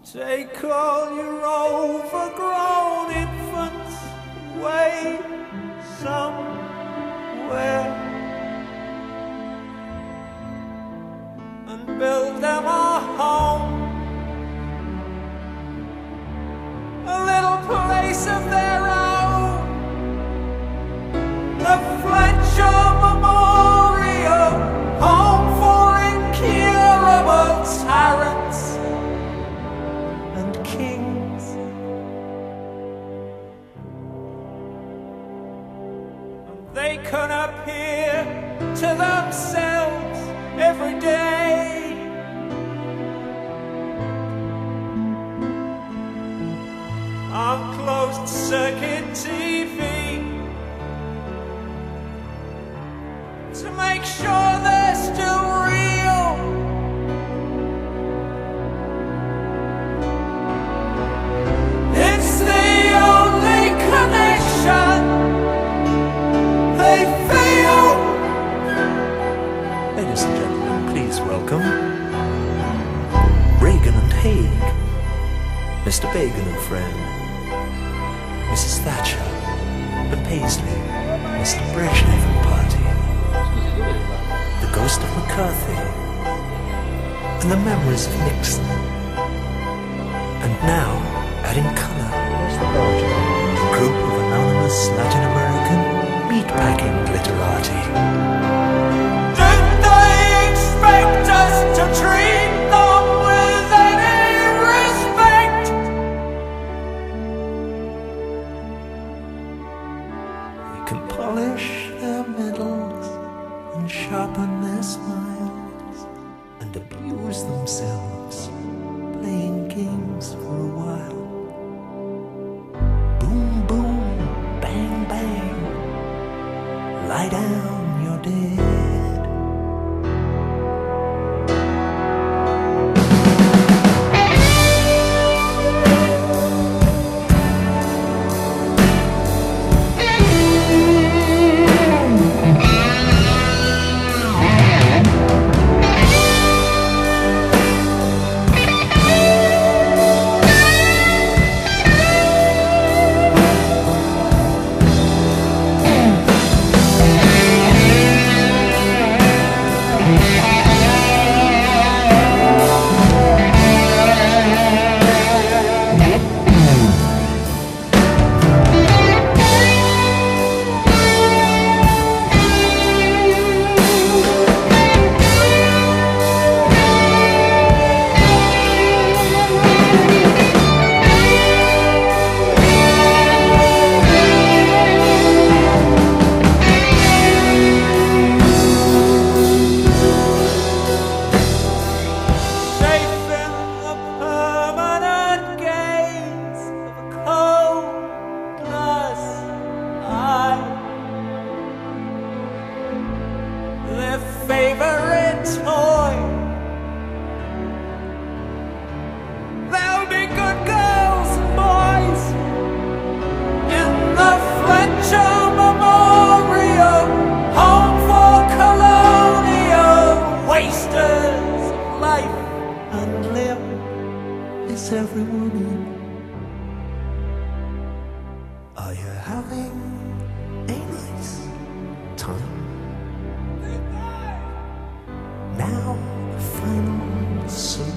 Take all your overgrown infants away somewhere and build them a home, a little place of their own, the Fletcher Memorial Home for Incurable Tyrants and Kings. And they can appear to themselves every day on closed circuit TV to make sure they're still real. It's the only connection they feel. Ladies and gentlemen, please welcome Reagan and Haig, Mr. Bagan and friend, Mrs. Thatcher, the Paisley, Mr. Brezhnev and party, the ghost of McCarthy, and the memories of Nixon. And now, adding color, a group of anonymous Latin American meatpacking glitterati. Did they expect us to treat them with any respect? We can polish their medals and sharpen their smiles and abuse themselves playing games for a while. Boom, boom, bang, bang, lie down, you're dead. Favorite toy. There'll be good girls and boys in the Fletcher Memorial Home for Colonial Wasters of life and limb. Is everyone in? Are you having a nice time? Now, the final solution.